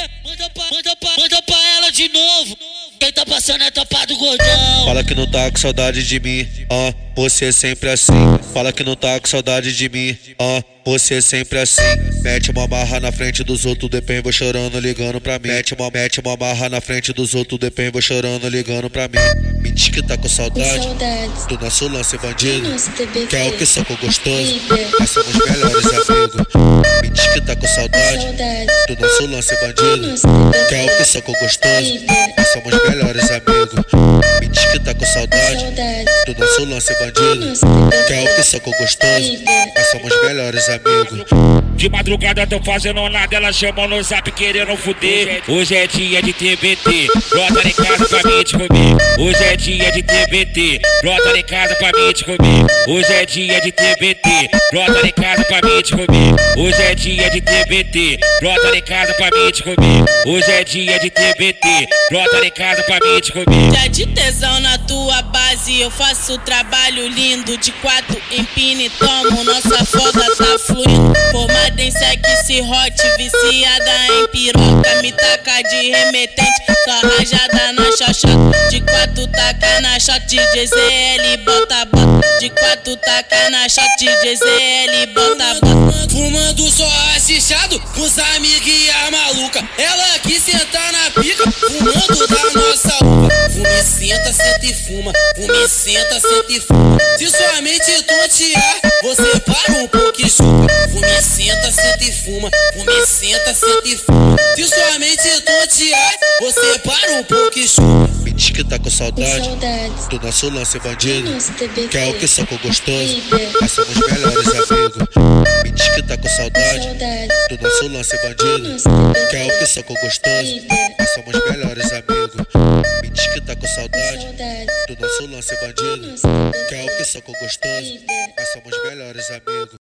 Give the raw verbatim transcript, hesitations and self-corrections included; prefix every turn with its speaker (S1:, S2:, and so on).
S1: manda pra, manda pra, manda pra ela de novo. Quem tá passando é tropa do gordão.
S2: Fala que não tá com saudade de mim, ó, você é sempre assim. Fala que não tá com saudade de mim, ó, você é sempre assim. Mete uma marra na frente dos outros, depois vou chorando, ligando pra mim. Mete uma, mete uma marra na frente dos outros, depois vou chorando, ligando pra mim. Me diz que tá com saudade do nosso lance bandido, que é o que sacou gostoso, nós somos melhores amigos. Me diz que tá com saudade do nosso lance bandido, que é o que sacou gostoso, nós somos melhores amigos. Me diz que tá com saudade do nosso lance bandido, que é o que sacou gostoso, nós somos melhores amigos.
S3: De madrugada tô fazendo nada, ela chamou no zap querendo fuder. Hoje é dia de T B T, brota em casa pra mim te comer. Hoje é dia de T B T, brota em casa pra mim te comer. Hoje é dia de T B T, brota em casa pra mim te comer. Hoje é dia de T B T, brota em casa pra mim te comer. Hoje é dia de T B T, brota em casa pra mim te comer.
S4: Já de tesão na tua base, eu faço trabalho lindo. De quatro empina e tomo, nossa folga tá fluindo. Formada em sexy hot, viciada em piroca. Me taca de remetente, só rajada na xoxota. De quatro taca na shot, D Z L bota bota. De quatro taca na shot, D Z L bota bota.
S5: Fumando só assistado, com os amiguinhas maluca. Ela que senta na pica, fumando da nossa uva. Fume, senta, senta e fuma. Fume, senta, senta e fuma. Se sua mente tontear, você para um pouco e chupa. Fume, senta, senta e fuma. Fume, senta, senta e fuma. Se sua mente tontear, você para um pouco e chupa.
S2: Me diz que tá com saudade do nosso lance bandido, que é o que sacou gostoso, nós somos melhores amigos. Me diz que tá com saudade do nosso lance bandido, que é o que sacou gostoso, nós somos melhores amigos. Me diz que tá com saudade do nosso lance bandido, que é o que sacou gostoso, nós somos melhores amigos.